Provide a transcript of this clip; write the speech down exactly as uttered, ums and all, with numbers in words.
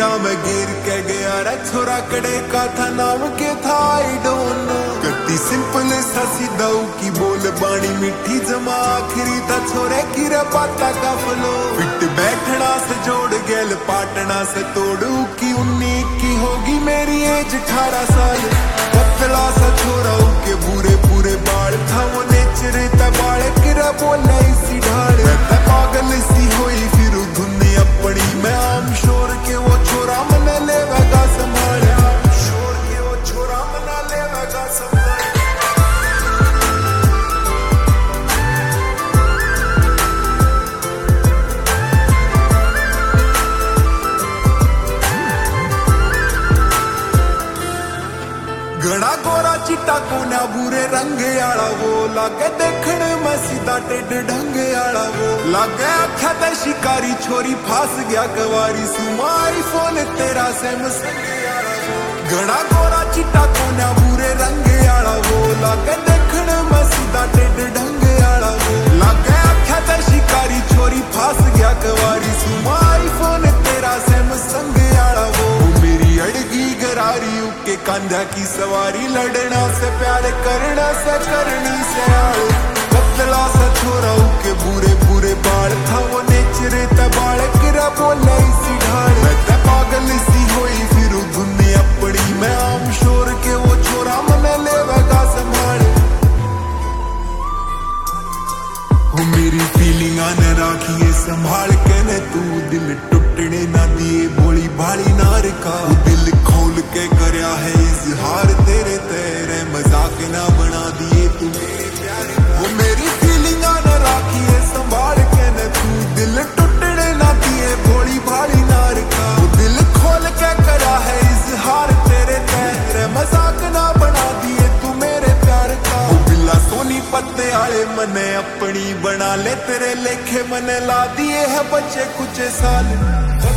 बिना मैं गिर के गया रे छोरा कड़े का था नाम के था आई डोंट नो कति सिंपल सा सीधा की बोल बाणी मीठी जमा आखिरी था छोरे की रे पाता का फलो फिट बैठना से जोड़ गेल पाटना से तोड़ू की उन्नी की होगी मेरी एज अठारह साल पतला सा छोरा के पूरे पूरे बाल था वो नेचर बाल किरा बोले इसी ढाल पागल सी हुई फिर धुनी अपनी मैं आम शोर के वो छोरा मना लेगा संभाल शोर के वो छोरा मना लेगा संभाल घना गोरा चिट्टा कोना बुरे रंगे आला वो लागे देखण में सीधा टेढ़ ढंगे आला वो लागे आख्या ते शिकारी छोरी फास गया कवारी सुमारी फोन तेरा से मसंगे आला वो घना गोरा चिट्टा कोना बुरे रंगे आला वो लागे देखण में सीधा टेढ़ ढंगे आला वो लागे आख्या ते शिकारी छोरी फास गया कवारी सुमारी फोन तेरा से मसंगे आला वो मेरी अड़गी गरारी के कांधा की सवारी लड़ना से प्यार करना से करनी से आड़ पतला सा छोरा के बुरे बुरे बाल था वो नेचर बाल किरा बोले इसी ढाल मैं पागल सी हुई फिर धुनी अपनी मैं आम शोर के वो छोरा मना लेगा संभाल हो मेरी फीलिंग आने राखिए संभाल के ने तू दिल टूटने ना दिए बोली भाली नार का दिल खोल के करया है इजहार तेरे तेरे मजाक ना बना दिए तू मेरे प्यारे वो मेरी फीलिंग आने राखिए संभाल के ने तू दिल टूटने ना दिए भोली भाली नार का वो दिल खोल के करा है इजहार तेरे तेरे मजाक ना बना दिए तू मेरे प्यार का वो बिल्ला सोनी पत्ते आले मने अपनी बना ले तेरे लेखे मने ला दिए है बच्चे कुछ साल